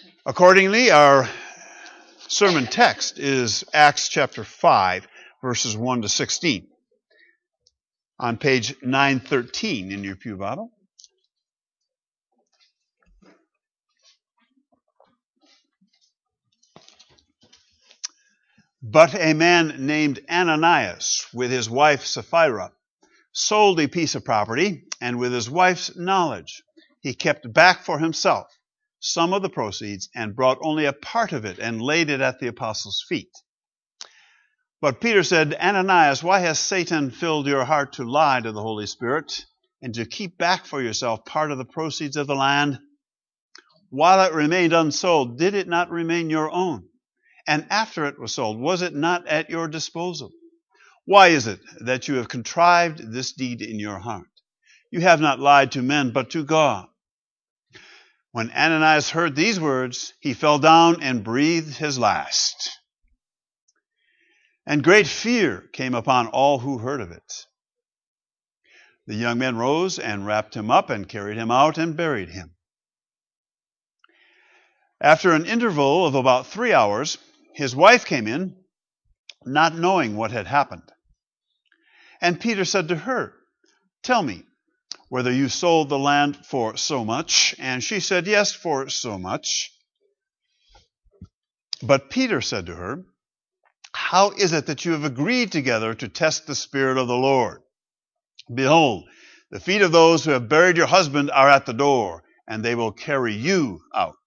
Accordingly, our sermon text is Acts chapter 5, verses 1 to 16, on page 913 in your pew Bible. But a man named Ananias, with his wife Sapphira, sold a piece of property, and with his wife's knowledge, he kept back for himself some of the proceeds and brought only a part of it and laid it at the apostles' feet. But Peter said, Ananias, why has Satan filled your heart to lie to the Holy Spirit and to keep back for yourself part of the proceeds of the land? While it remained unsold, did it not remain your own? And after it was sold, was it not at your disposal? Why is it that you have contrived this deed in your heart? You have not lied to men, but to God. When Ananias heard these words, he fell down and breathed his last. And great fear came upon all who heard of it. The young men rose and wrapped him up and carried him out and buried him. After an interval of about 3 hours, his wife came in, not knowing what had happened. And Peter said to her, Tell me, whether you sold the land for so much? And she said, Yes, for so much. But Peter said to her, How is it that you have agreed together to test the Spirit of the Lord? Behold, the feet of those who have buried your husband are at the door, and they will carry you out.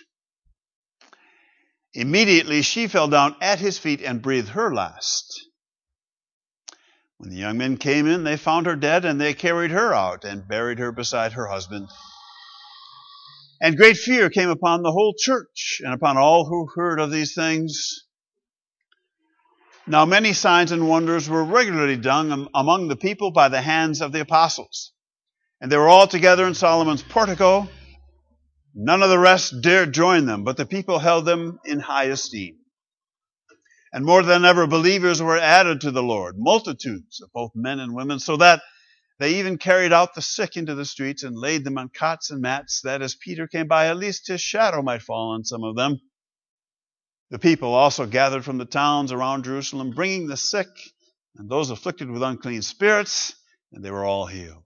Immediately she fell down at his feet and breathed her last. When the young men came in, they found her dead, and they carried her out and buried her beside her husband. And great fear came upon the whole church and upon all who heard of these things. Now many signs and wonders were regularly done among the people by the hands of the apostles. And they were all together in Solomon's portico. None of the rest dared join them, but the people held them in high esteem. And more than ever, believers were added to the Lord, multitudes of both men and women, so that they even carried out the sick into the streets and laid them on cots and mats, that as Peter came by, at least his shadow might fall on some of them. The people also gathered from the towns around Jerusalem, bringing the sick and those afflicted with unclean spirits, and they were all healed.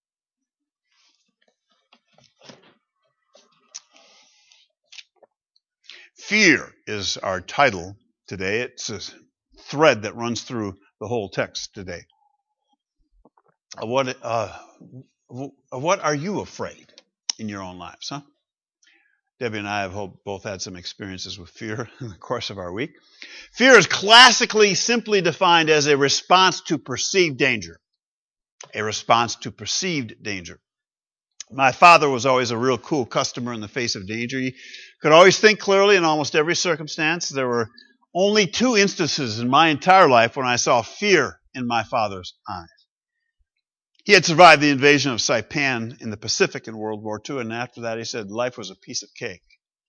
Fear is our title today. It's a thread that runs through the whole text today. What are you afraid in your own lives, huh? Debbie and I have both had some experiences with fear in the course of our week. Fear is classically simply defined as a response to perceived danger. A response to perceived danger. My father was always a real cool customer in the face of danger. He could always think clearly in almost every circumstance. There were only 2 instances in my entire life when I saw fear in my father's eyes. He had survived the invasion of Saipan in the Pacific in World War II, and after that he said life was a piece of cake.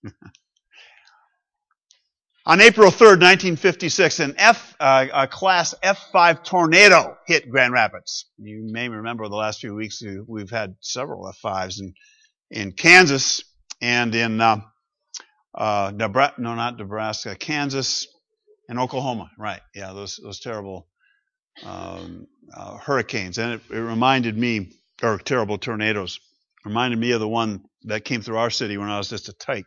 On April 3rd, 1956, a Class F5 tornado hit Grand Rapids. You may remember the last few weeks we've had several F5s in Kansas and in Nebraska, Kansas, and Oklahoma. Right? Yeah, those terrible hurricanes, and it reminded me, or terrible tornadoes, reminded me of the one that came through our city when I was just a tyke.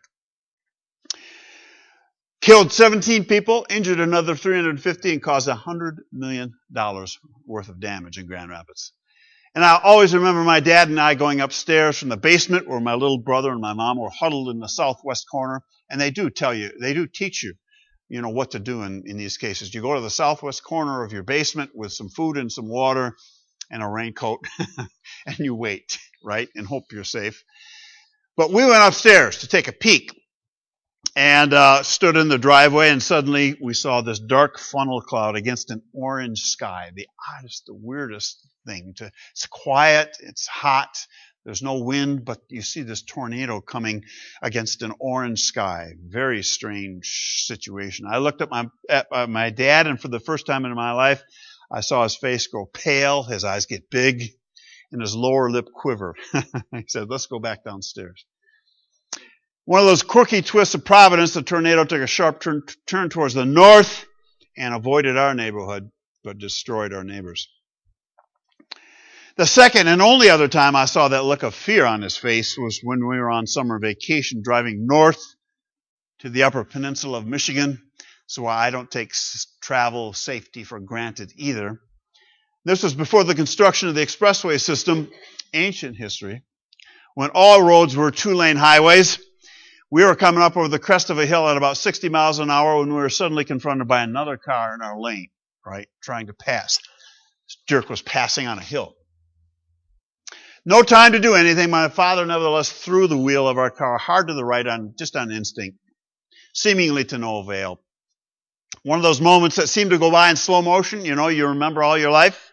Killed 17 people, injured another 350, and caused $100 million worth of damage in Grand Rapids. And I always remember my dad and I going upstairs from the basement where my little brother and my mom were huddled in the southwest corner, and they do teach you, what to do in these cases. You go to the southwest corner of your basement with some food and some water and a raincoat, and you wait, right, and hope you're safe. But we went upstairs to take a peek and stood in the driveway, and suddenly we saw this dark funnel cloud against an orange sky. The oddest, the weirdest thing. It's quiet, it's hot, there's no wind, but you see this tornado coming against an orange sky. Very strange situation. I looked at my dad, and for the first time in my life, I saw his face go pale, his eyes get big, and his lower lip quiver. He said, let's go back downstairs. One of those quirky twists of Providence, the tornado took a sharp turn towards the north and avoided our neighborhood, but destroyed our neighbors. The second and only other time I saw that look of fear on his face was when we were on summer vacation driving north to the Upper Peninsula of Michigan. So I don't take travel safety for granted either. This was before the construction of the expressway system, ancient history, when all roads were two-lane highways. We were coming up over the crest of a hill at about 60 miles an hour when we were suddenly confronted by another car in our lane, right, trying to pass. This jerk was passing on a hill. No time to do anything. My father nevertheless threw the wheel of our car hard to the right just on instinct, seemingly to no avail. One of those moments that seem to go by in slow motion, you remember all your life.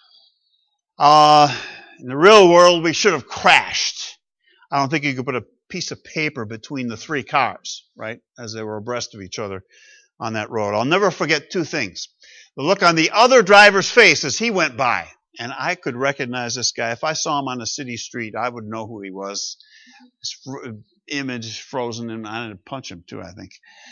In the real world, we should have crashed. I don't think you could put a piece of paper between the three cars, right, as they were abreast of each other on that road. I'll never forget two things. The look on the other driver's face as he went by. And I could recognize this guy. If I saw him on a city street, I would know who he was. His image frozen, and I'd punch him too, I think.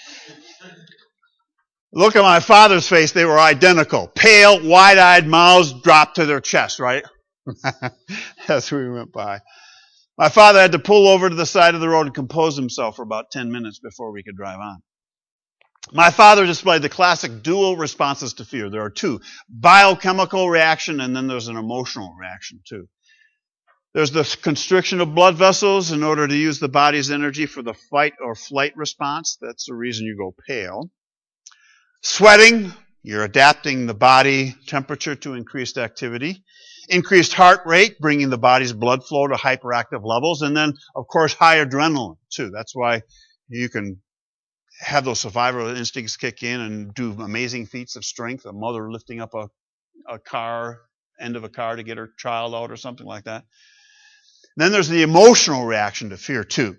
Look at my father's face. They were identical. Pale, wide-eyed, mouths dropped to their chest, right? As we went by. My father had to pull over to the side of the road and compose himself for about 10 minutes before we could drive on. My father displayed the classic dual responses to fear. There are two. Biochemical reaction, and then there's an emotional reaction too. There's the constriction of blood vessels in order to use the body's energy for the fight or flight response. That's the reason you go pale. Sweating, you're adapting the body temperature to increased activity. Increased heart rate, bringing the body's blood flow to hyperactive levels. And then, of course, high adrenaline too. That's why you can have those survival instincts kick in and do amazing feats of strength. A mother lifting up a end of a car to get her child out or something like that. Then there's the emotional reaction to fear too.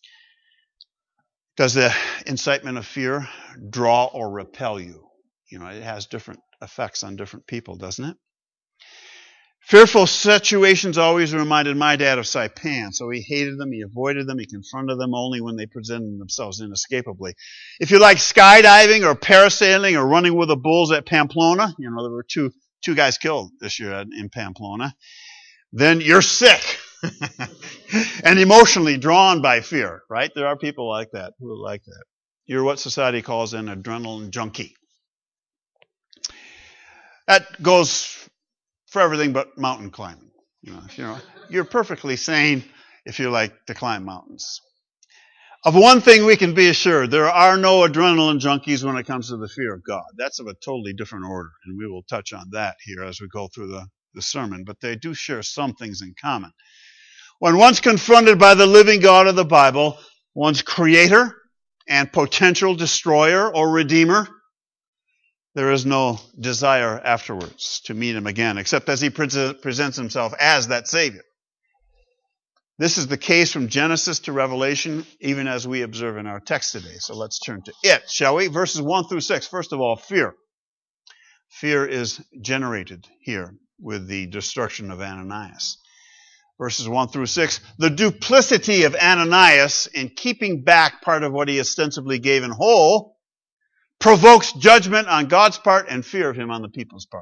Does the incitement of fear draw or repel you? It has different effects on different people, doesn't it? Fearful situations always reminded my dad of Saipan, so he hated them, he avoided them, he confronted them only when they presented themselves inescapably. If you like skydiving or parasailing or running with the bulls at Pamplona, there were two guys killed this year in Pamplona, then you're sick and emotionally drawn by fear, right? There are people like that who like that. You're what society calls an adrenaline junkie. That goes for everything but mountain climbing. You're perfectly sane if you like to climb mountains. Of one thing we can be assured, there are no adrenaline junkies when it comes to the fear of God. That's of a totally different order, and we will touch on that here as we go through the sermon, but they do share some things in common. When one's confronted by the living God of the Bible, one's creator and potential destroyer or redeemer, there is no desire afterwards to meet him again, except as he presents himself as that Savior. This is the case from Genesis to Revelation, even as we observe in our text today. So let's turn to it, shall we? Verses 1 through 6. First of all, fear. Fear is generated here with the destruction of Ananias. Verses 1 through 6. The duplicity of Ananias in keeping back part of what he ostensibly gave in whole provokes judgment on God's part and fear of him on the people's part.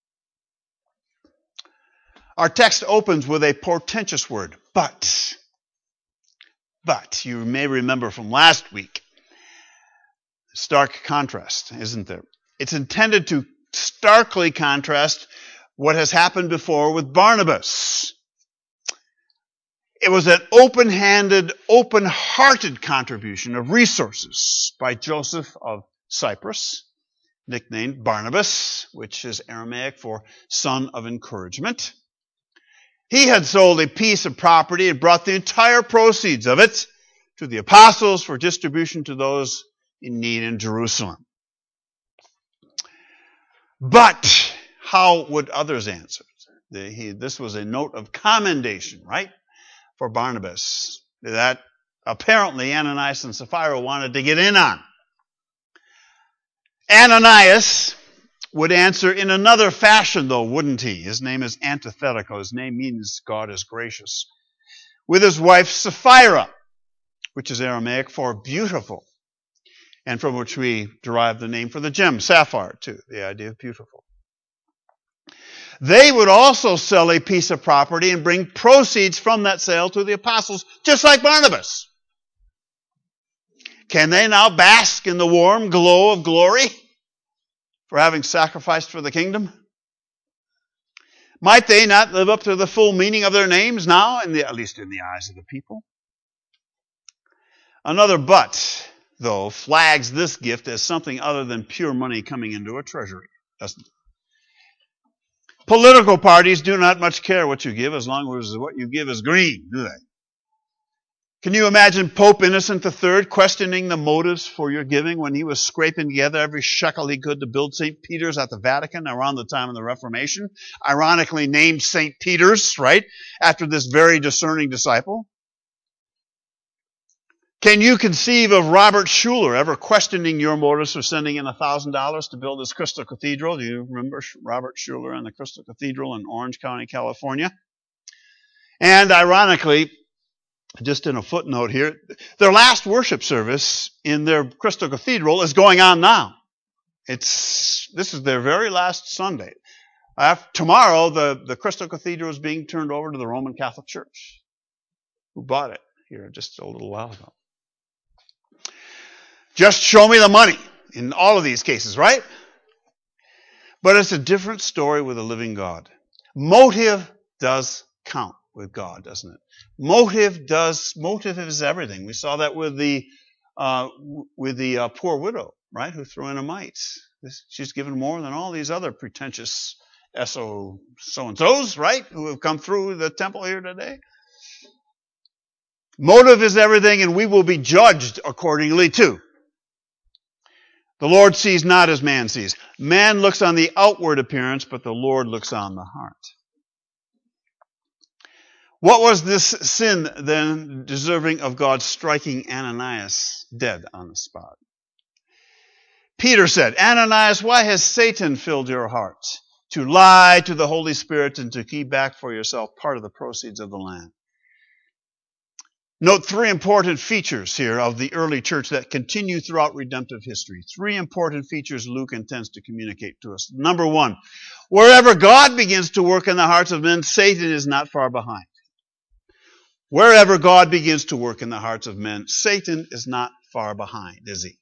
Our text opens with a portentous word, but. But, you may remember from last week, stark contrast, isn't there? It's intended to starkly contrast what has happened before with Barnabas. It was an open-handed, open-hearted contribution of resources by Joseph of Cyprus, nicknamed Barnabas, which is Aramaic for son of encouragement. He had sold a piece of property and brought the entire proceeds of it to the apostles for distribution to those in need in Jerusalem. But how would others answer? This was a note of commendation, right, for Barnabas, that apparently Ananias and Sapphira wanted to get in on. Ananias would answer in another fashion, though, wouldn't he? His name is Antithetical. His name means God is gracious. With his wife Sapphira, which is Aramaic for beautiful, and from which we derive the name for the gem, sapphire, too, the idea of beautiful. They would also sell a piece of property and bring proceeds from that sale to the apostles, just like Barnabas. Can they now bask in the warm glow of glory for having sacrificed for the kingdom? Might they not live up to the full meaning of their names now, at least in the eyes of the people? Another but, though, flags this gift as something other than pure money coming into a treasury, doesn't it? Political parties do not much care what you give as long as what you give is green, do they? Can you imagine Pope Innocent III questioning the motives for your giving when he was scraping together every shekel he could to build St. Peter's at the Vatican around the time of the Reformation? Ironically named St. Peter's, right? After this very discerning disciple. Can you conceive of Robert Schuller ever questioning your motives for sending in $1,000 to build this Crystal Cathedral? Do you remember Robert Schuller and the Crystal Cathedral in Orange County, California? And ironically, just in a footnote here, their last worship service in their Crystal Cathedral is going on now. This is their very last Sunday. Tomorrow, the Crystal Cathedral is being turned over to the Roman Catholic Church, who bought it here just a little while ago. Just show me the money in all of these cases, right? But it's a different story with a living God. Motive does count with God, doesn't it? Motive is everything. We saw that with the poor widow, right, who threw in a mite. She's given more than all these other pretentious so-and-sos, right, who have come through the temple here today. Motive is everything, and we will be judged accordingly too. The Lord sees not as man sees. Man looks on the outward appearance, but the Lord looks on the heart. What was this sin then deserving of God striking Ananias dead on the spot? Peter said, Ananias, why has Satan filled your heart to lie to the Holy Spirit and to keep back for yourself part of the proceeds of the land? Note three important features here of the early church that continue throughout redemptive history. Three important features Luke intends to communicate to us. Number one, wherever God begins to work in the hearts of men, Satan is not far behind. Wherever God begins to work in the hearts of men, Satan is not far behind, is he?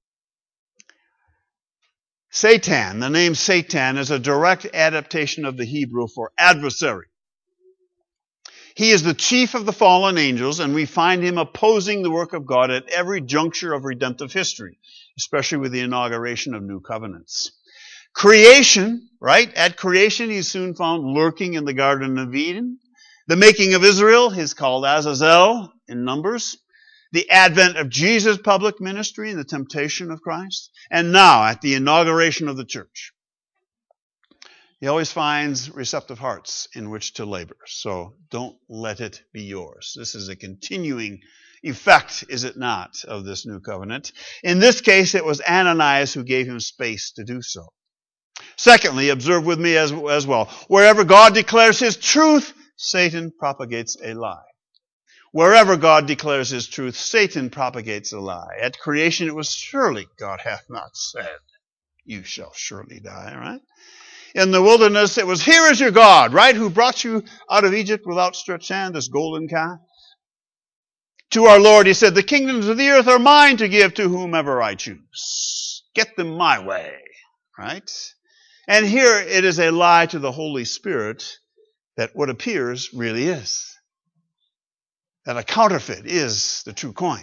Satan, the name Satan, is a direct adaptation of the Hebrew for adversary. He is the chief of the fallen angels, and we find him opposing the work of God at every juncture of redemptive history, especially with the inauguration of new covenants. Creation, right? At creation, he's soon found lurking in the Garden of Eden. The making of Israel is called Azazel in Numbers. The advent of Jesus' public ministry and the temptation of Christ. And now, at the inauguration of the church. He always finds receptive hearts in which to labor. So don't let it be yours. This is a continuing effect, is it not, of this new covenant. In this case, it was Ananias who gave him space to do so. Secondly, observe with me as well. Wherever God declares his truth, Satan propagates a lie. Wherever God declares his truth, Satan propagates a lie. At creation it was, surely God hath not said, you shall surely die, right? In the wilderness it was, here is your God, right, who brought you out of Egypt with outstretched hand, this golden calf. To our Lord he said, the kingdoms of the earth are mine to give to whomever I choose. Get them my way, right? And here it is a lie to the Holy Spirit that what appears really is. That a counterfeit is the true coin.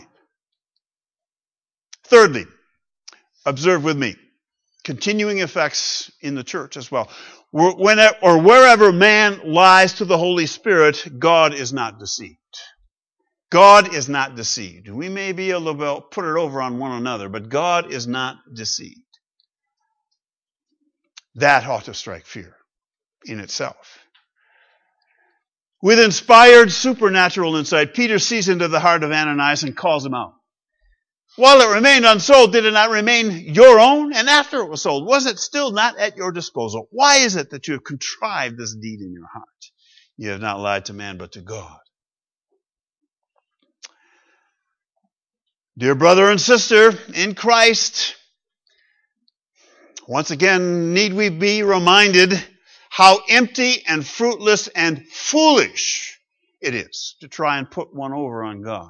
Thirdly, observe with me, continuing effects in the church as well. Wherever man lies to the Holy Spirit, God is not deceived. God is not deceived. We may be able to put it over on one another, but God is not deceived. That ought to strike fear in itself. With inspired supernatural insight, Peter sees into the heart of Ananias and calls him out. While it remained unsold, did it not remain your own? And after it was sold, was it still not at your disposal? Why is it that you have contrived this deed in your heart? You have not lied to man, but to God. Dear brother and sister in Christ, once again, need we be reminded how empty and fruitless and foolish it is to try and put one over on God.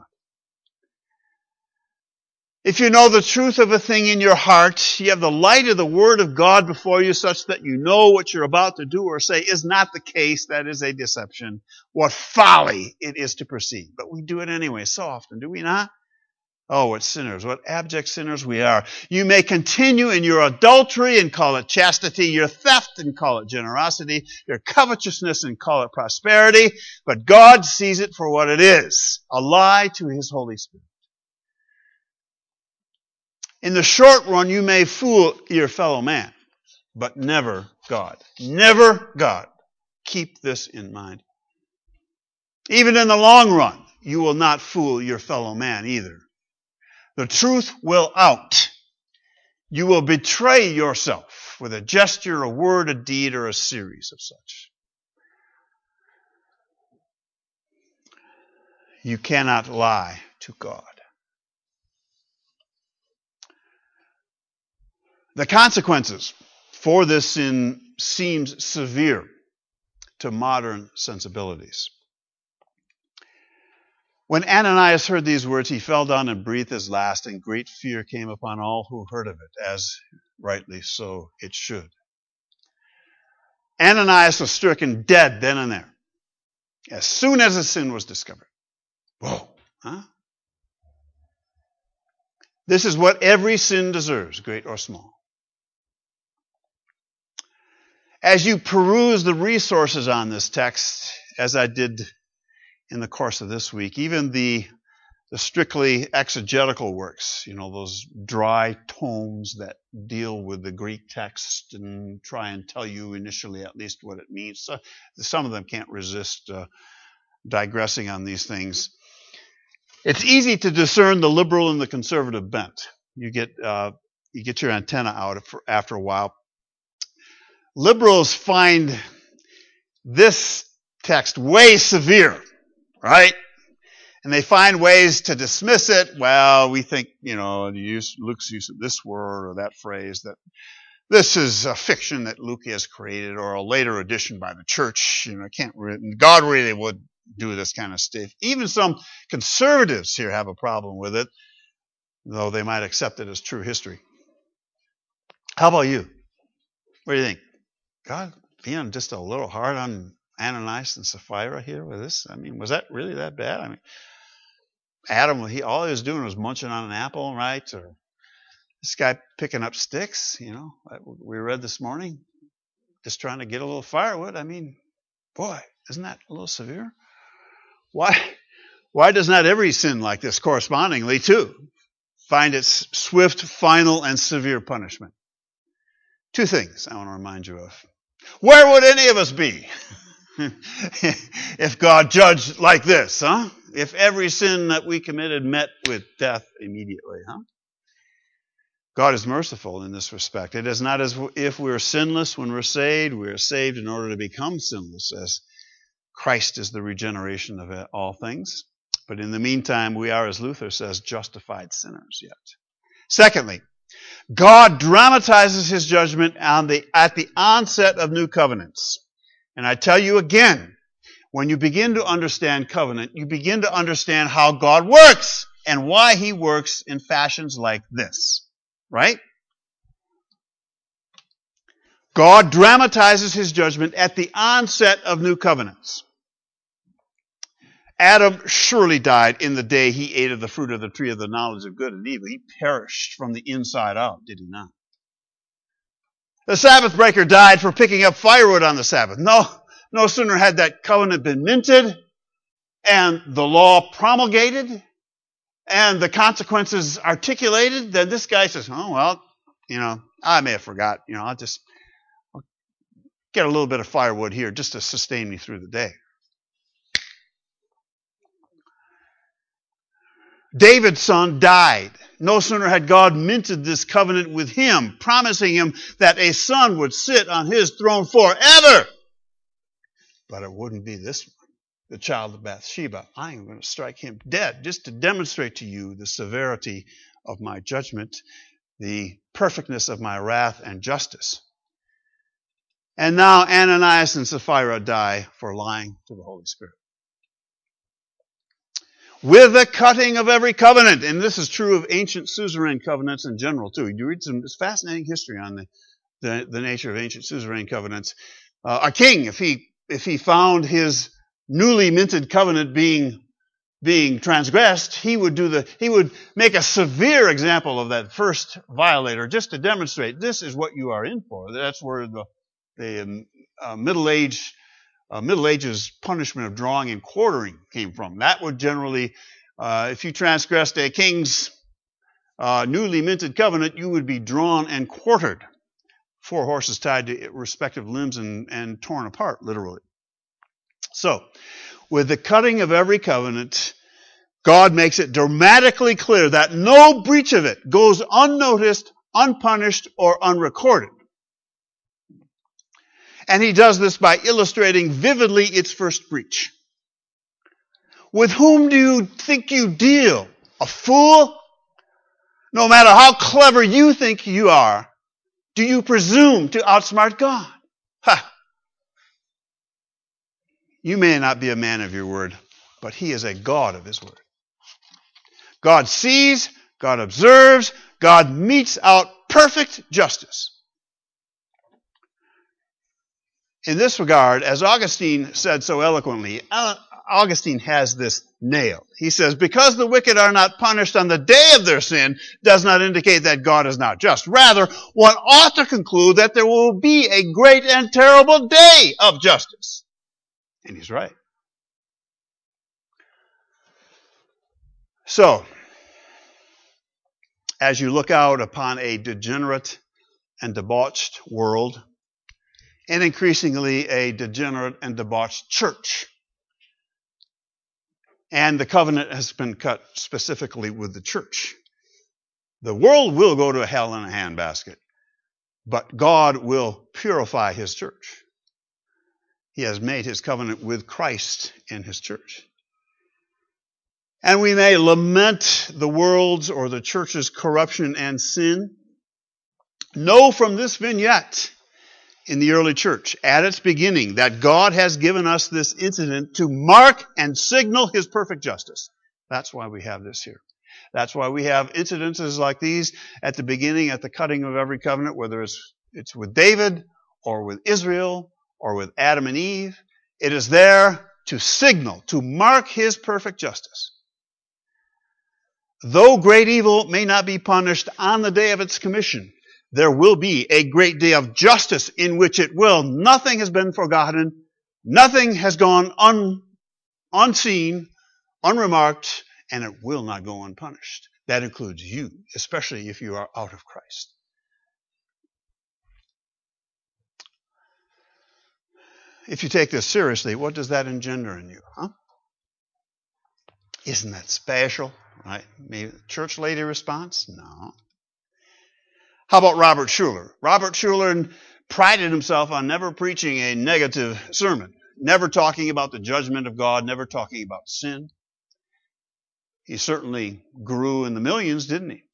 If you know the truth of a thing in your heart, you have the light of the Word of God before you such that you know what you're about to do or say is not the case. That is a deception. What folly it is to proceed. But we do it anyway so often, do we not? Oh, what sinners, what abject sinners we are. You may continue in your adultery and call it chastity, your theft and call it generosity, your covetousness and call it prosperity, but God sees it for what it is, a lie to His Holy Spirit. In the short run, you may fool your fellow man, but never God. Never God. Keep this in mind. Even in the long run, you will not fool your fellow man either. The truth will out. You will betray yourself with a gesture, a word, a deed, or a series of such. You cannot lie to God. The consequences for this sin seems severe to modern sensibilities. When Ananias heard these words, he fell down and breathed his last, and great fear came upon all who heard of it, as rightly so it should. Ananias was stricken dead then and there, as soon as his sin was discovered. Whoa, huh? This is what every sin deserves, great or small. As you peruse the resources on this text, as I did in the course of this week, even the strictly exegetical works, those dry tomes that deal with the Greek text and try and tell you initially at least what it means. So some of them can't resist digressing on these things. It's easy to discern the liberal and the conservative bent. You get your antenna out after a while. Liberals find this text way severe, right? And they find ways to dismiss it. Well, we think, Luke's use of this word or that phrase, that this is a fiction that Luke has created or a later addition by the church. God really would do this kind of stuff. Even some conservatives here have a problem with it, though they might accept it as true history. How about you? What do you think? God being just a little hard on Ananias and Sapphira here with this? Was that really that bad? Adam, all he was doing was munching on an apple, right? Or this guy picking up sticks, we read this morning, just trying to get a little firewood. Boy, isn't that a little severe? Why does not every sin like this correspondingly, too, find its swift, final, and severe punishment? Two things I want to remind you of. Where would any of us be if God judged like this, huh? If every sin that we committed met with death immediately, huh? God is merciful in this respect. It is not as if we're sinless when we're saved. We are saved in order to become sinless, as Christ is the regeneration of all things. But in the meantime, we are, as Luther says, justified sinners yet. Secondly, God dramatizes His judgment at the onset of new covenants. And I tell you again, when you begin to understand covenant, you begin to understand how God works and why He works in fashions like this. Right? God dramatizes His judgment at the onset of new covenants. Adam surely died in the day he ate of the fruit of the tree of the knowledge of good and evil. He perished from the inside out, did he not? The Sabbath breaker died for picking up firewood on the Sabbath. No sooner had that covenant been minted and the law promulgated and the consequences articulated than this guy says, I may have forgot. I'll get a little bit of firewood here just to sustain me through the day. David's son died. No sooner had God minted this covenant with him, promising him that a son would sit on his throne forever. But it wouldn't be this one. the child of Bathsheba. I am going to strike him dead just to demonstrate to you the severity of my judgment, the perfectness of my wrath and justice. And now Ananias and Sapphira die for lying to the Holy Spirit. With the cutting of every covenant, and this is true of ancient suzerain covenants in general too. You read some fascinating history on the nature of ancient suzerain covenants. A king, if he found his newly minted covenant being transgressed, he would make a severe example of that first violator just to demonstrate this is what you are in for. That's where the Middle Ages punishment of drawing and quartering came from. That would generally, if you transgressed a king's newly minted covenant, you would be drawn and quartered. 4 horses tied to respective limbs and torn apart, literally. So, with the cutting of every covenant, God makes it dramatically clear that no breach of it goes unnoticed, unpunished, or unrecorded. And he does this by illustrating vividly its first breach. With whom do you think you deal? A fool? No matter how clever you think you are, do you presume to outsmart God? Ha! You may not be a man of your word, but he is a God of his word. God sees, God observes, God metes out perfect justice. In this regard, as Augustine said so eloquently, Augustine has this nailed. He says, because the wicked are not punished on the day of their sin does not indicate that God is not just. Rather, one ought to conclude that there will be a great and terrible day of justice. And he's right. So, as you look out upon a degenerate and debauched world, and increasingly a degenerate and debauched church, and the covenant has been cut specifically with the church. The world will go to hell in a handbasket, but God will purify his church. He has made his covenant with Christ in his church. And we may lament the world's or the church's corruption and sin. Know from this vignette in the early church, at its beginning, that God has given us this incident to mark and signal his perfect justice. That's why we have this here. That's why we have incidences like these at the beginning, at the cutting of every covenant, whether it's with David or with Israel or with Adam and Eve. It is there to signal, to mark his perfect justice. Though great evil may not be punished on the day of its commission, there will be a great day of justice in which nothing has been forgotten, nothing has gone unseen, unremarked, and it will not go unpunished. That includes you, especially if you are out of Christ. If you take this seriously, what does that engender in you? Isn't that special? Right? Maybe church lady response? No. How about Robert Schuller? Robert Schuller prided himself on never preaching a negative sermon, never talking about the judgment of God, never talking about sin. He certainly grew in the millions, didn't he?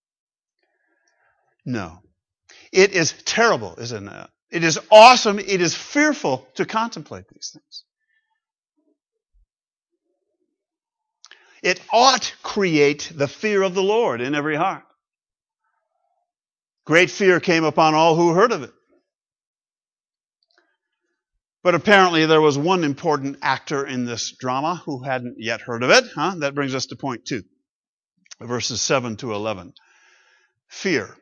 No. It is terrible, isn't it? It is awesome. It is fearful to contemplate these things. It ought create the fear of the Lord in every heart. Great fear came upon all who heard of it. But apparently there was one important actor in this drama who hadn't yet heard of it. That brings us to point 2, verses 7 to 11. Fear.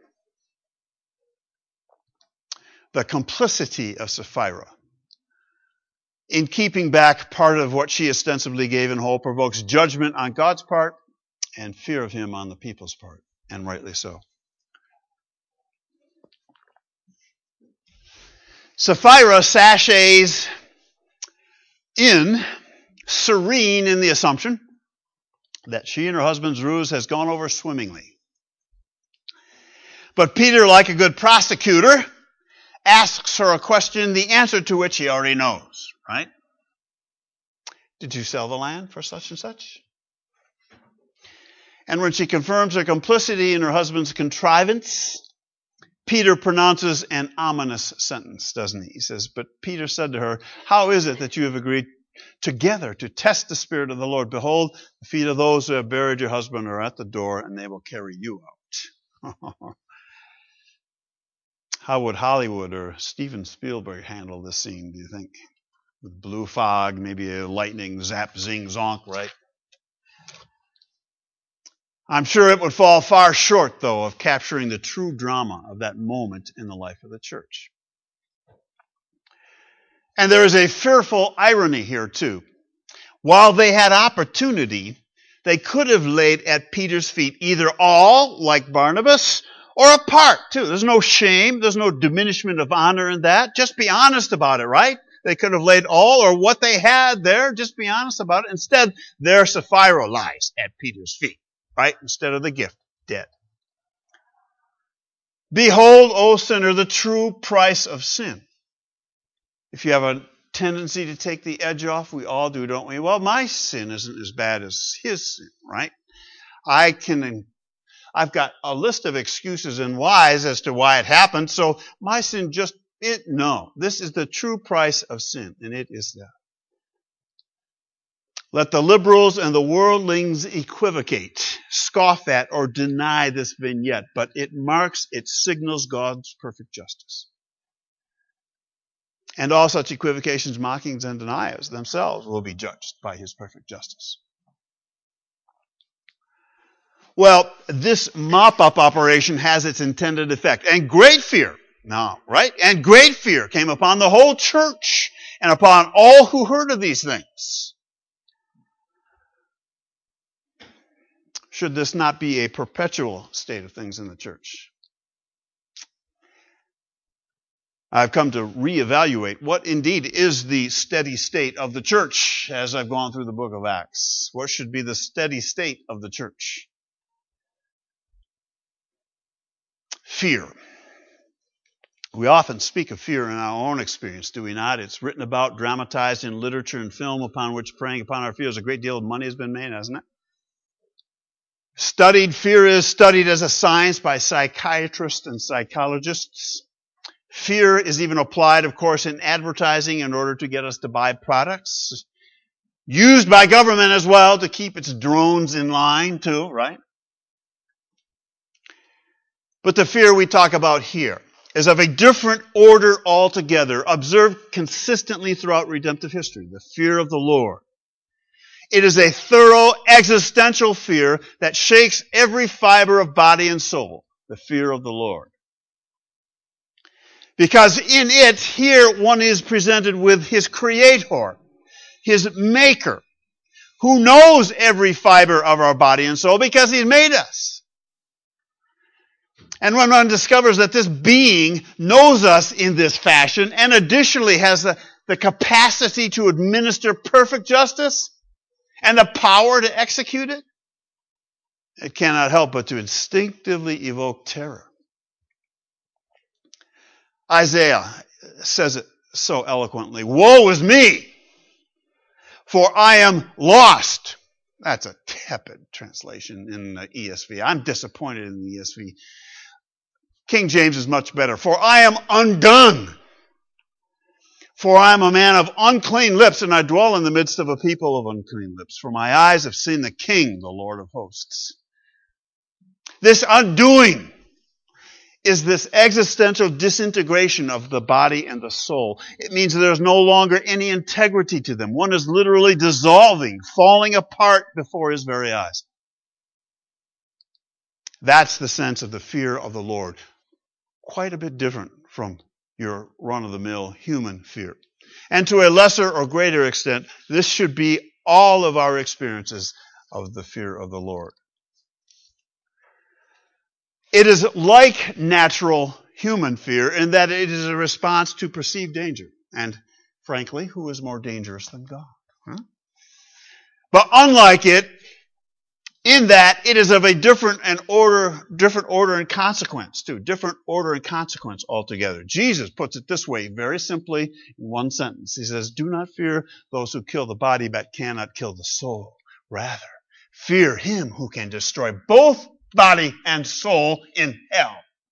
The complicity of Sapphira in keeping back part of what she ostensibly gave in whole provokes judgment on God's part and fear of him on the people's part, and rightly so. Sapphira sashays in, serene in the assumption that she and her husband's ruse has gone over swimmingly. But Peter, like a good prosecutor, asks her a question, the answer to which he already knows, right? Did you sell the land for such and such? And when she confirms her complicity in her husband's contrivance, Peter pronounces an ominous sentence, doesn't he? He says, but Peter said to her, how is it that you have agreed together to test the Spirit of the Lord? Behold, the feet of those who have buried your husband are at the door, and they will carry you out. How would Hollywood or Steven Spielberg handle this scene, do you think? With blue fog, maybe a lightning zap, zing, zonk, right? I'm sure it would fall far short, though, of capturing the true drama of that moment in the life of the church. And there is a fearful irony here, too. While they had opportunity, they could have laid at Peter's feet either all, like Barnabas, or a part, too. There's no shame. There's no diminishment of honor in that. Just be honest about it, right? They could have laid all or what they had there. Just be honest about it. Instead, there Sapphira lies at Peter's feet. Right? Instead of the gift, dead. Behold, O sinner, the true price of sin. If you have a tendency to take the edge off, we all do, don't we? Well, my sin isn't as bad as his sin, right? I've got a list of excuses and whys as to why it happened, so my sin no. This is the true price of sin, and it is that. Let the liberals and the worldlings equivocate, scoff at, or deny this vignette, but it signals God's perfect justice. And all such equivocations, mockings, and deniers themselves will be judged by his perfect justice. Well, this mop-up operation has its intended effect. And great fear, and great fear came upon the whole church and upon all who heard of these things. Should this not be a perpetual state of things in the church? I've come to reevaluate what indeed is the steady state of the church as I've gone through the book of Acts. What should be the steady state of the church? Fear. We often speak of fear in our own experience, do we not? It's written about, dramatized in literature and film, upon which preying upon our fears a great deal of money has been made, hasn't it? Fear is studied as a science by psychiatrists and psychologists. Fear is even applied, of course, in advertising in order to get us to buy products. Used by government as well to keep its drones in line too, right? But the fear we talk about here is of a different order altogether, observed consistently throughout redemptive history, the fear of the Lord. It is a thorough existential fear that shakes every fiber of body and soul, the fear of the Lord. Because in it, here one is presented with his Creator, his Maker, who knows every fiber of our body and soul because he's made us. And when one discovers that this being knows us in this fashion and additionally has the capacity to administer perfect justice, and the power to execute it, it cannot help but to instinctively evoke terror. Isaiah says it so eloquently. Woe is me, for I am lost. That's a tepid translation in the ESV. I'm disappointed in the ESV. King James is much better. For I am undone. For I am a man of unclean lips, and I dwell in the midst of a people of unclean lips. For my eyes have seen the King, the Lord of hosts. This undoing is this existential disintegration of the body and the soul. It means there's no longer any integrity to them. One is literally dissolving, falling apart before his very eyes. That's the sense of the fear of the Lord. Quite a bit different from your run-of-the-mill human fear. And to a lesser or greater extent, this should be all of our experiences of the fear of the Lord. It is like natural human fear in that it is a response to perceived danger. And frankly, who is more dangerous than God? But unlike it in that it is of a different order and consequence too. Different order and consequence altogether. Jesus puts it this way, very simply, in one sentence. He says, do not fear those who kill the body but cannot kill the soul. Rather, fear him who can destroy both body and soul in hell.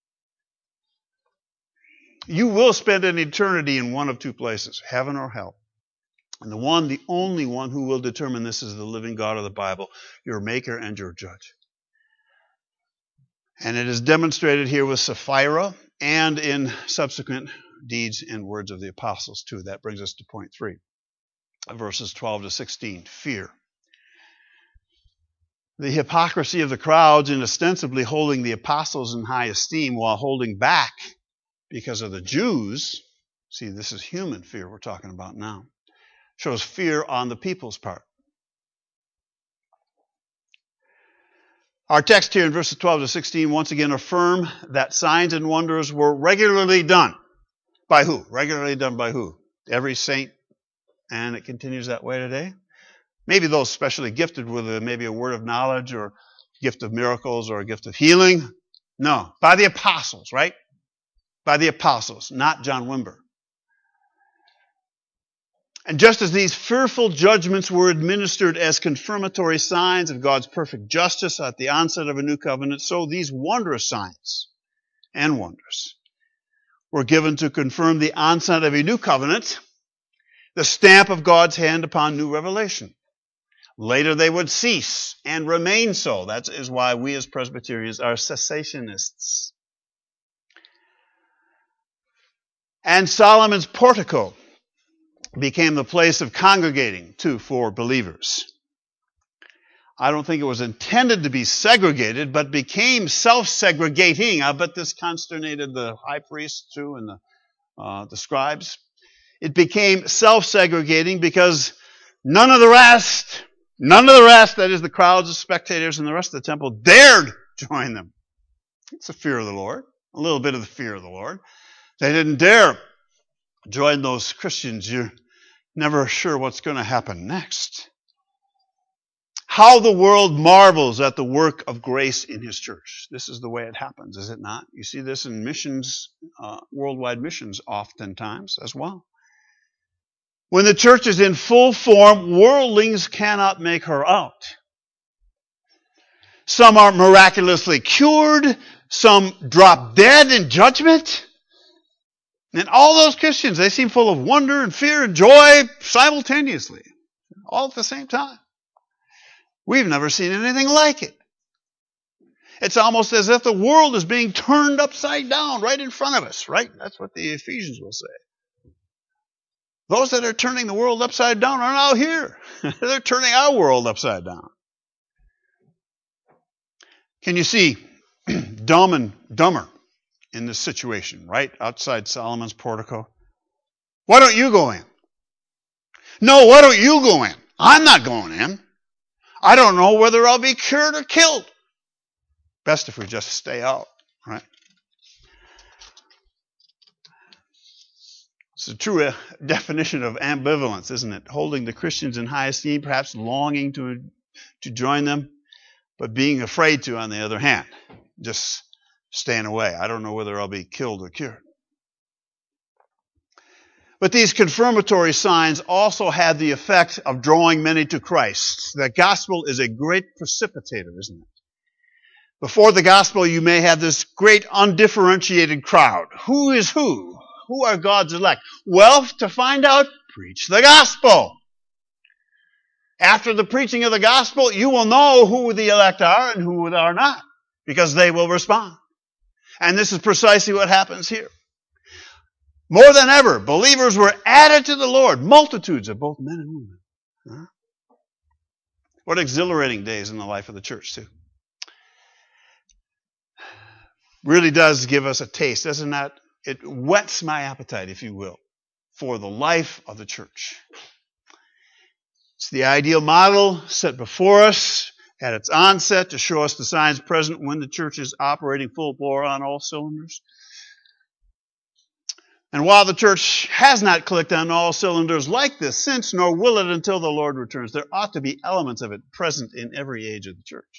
You will spend an eternity in one of two places, heaven or hell. And the only one who will determine this is the living God of the Bible, your maker and your judge. And it is demonstrated here with Sapphira and in subsequent deeds and words of the apostles too. That brings us to point 3, verses 12 to 16, fear. The hypocrisy of the crowds in ostensibly holding the apostles in high esteem while holding back because of the Jews. See, this is human fear we're talking about now. Shows fear on the people's part. Our text here in verses 12 to 16 once again affirm that signs and wonders were regularly done. By who? Regularly done by who? Every saint. And it continues that way today. Maybe those specially gifted with maybe a word of knowledge or gift of miracles or a gift of healing. No, by the apostles, right? By the apostles, not John Wimber. And just as these fearful judgments were administered as confirmatory signs of God's perfect justice at the onset of a new covenant, so these wondrous signs and wonders were given to confirm the onset of a new covenant, the stamp of God's hand upon new revelation. Later they would cease and remain so. That is why we as Presbyterians are cessationists. And Solomon's portico became the place of congregating for believers. I don't think it was intended to be segregated, but became self-segregating. I bet this consternated the high priests too and the scribes. It became self-segregating because none of the rest, that is the crowds of spectators and the rest of the temple, dared join them. It's the fear of the Lord, a little bit of the fear of the Lord. They didn't dare join those Christians. You're never sure what's going to happen next. How the world marvels at the work of grace in His church. This is the way it happens, is it not? You see this in missions, worldwide missions oftentimes as well. When the church is in full form, worldlings cannot make her out. Some are miraculously cured. Some drop dead in judgment. And all those Christians, they seem full of wonder and fear and joy simultaneously, all at the same time. We've never seen anything like it. It's almost as if the world is being turned upside down right in front of us, right? That's what the Ephesians will say. Those that are turning the world upside down are now here. They're turning our world upside down. Can you see Dumb and Dumber in this situation, right outside Solomon's portico? Why don't you go in? No, why don't you go in? I'm not going in. I don't know whether I'll be cured or killed. Best if we just stay out, right? It's a true definition of ambivalence, isn't it? Holding the Christians in high esteem, perhaps longing to join them, but being afraid to, on the other hand, just staying away. I don't know whether I'll be killed or cured. But these confirmatory signs also had the effect of drawing many to Christ. The gospel is a great precipitator, isn't it? Before the gospel, you may have this great undifferentiated crowd. Who is who? Who are God's elect? Well, to find out, preach the gospel. After the preaching of the gospel, you will know who the elect are and who are not, because they will respond. And this is precisely what happens here. More than ever, believers were added to the Lord, multitudes of both men and women. Huh? What exhilarating days in the life of the church, too. Really does give us a taste, doesn't that? It whets my appetite, if you will, for the life of the church. It's the ideal model set before us at its onset to show us the signs present when the church is operating full bore on all cylinders. And while the church has not clicked on all cylinders like this since, nor will it until the Lord returns, there ought to be elements of it present in every age of the church.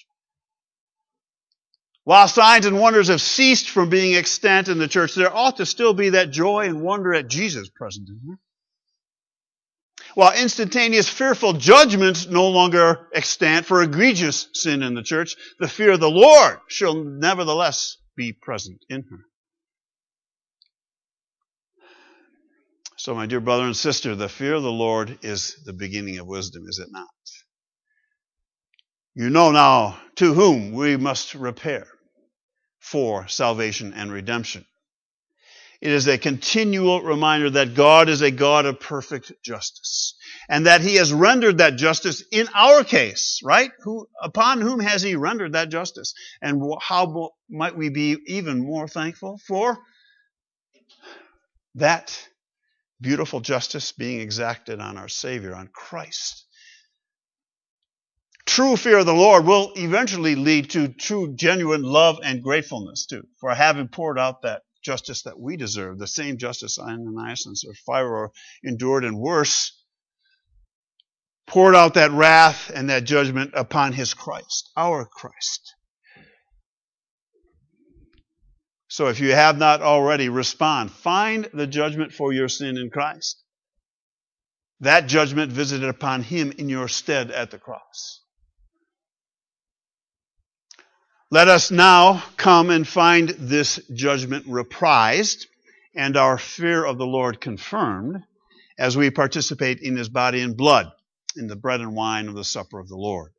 While signs and wonders have ceased from being extant in the church, there ought to still be that joy and wonder at Jesus present in her. While instantaneous fearful judgments no longer extant for egregious sin in the church, the fear of the Lord shall nevertheless be present in her. So, my dear brother and sister, the fear of the Lord is the beginning of wisdom, is it not? You know now to whom we must repair for salvation and redemption. It is a continual reminder that God is a God of perfect justice, and that He has rendered that justice in our case, right? Upon whom has He rendered that justice? And how might we be even more thankful for that beautiful justice being exacted on our Savior, on Christ? True fear of the Lord will eventually lead to true, genuine love and gratefulness, too, for having poured out that justice that we deserve, the same justice Ananias and Sapphira endured and worse, poured out that wrath and that judgment upon His Christ, our Christ. So if you have not already, respond. Find the judgment for your sin in Christ. That judgment visited upon Him in your stead at the cross. Let us now come and find this judgment reprised and our fear of the Lord confirmed as we participate in His body and blood, in the bread and wine of the supper of the Lord.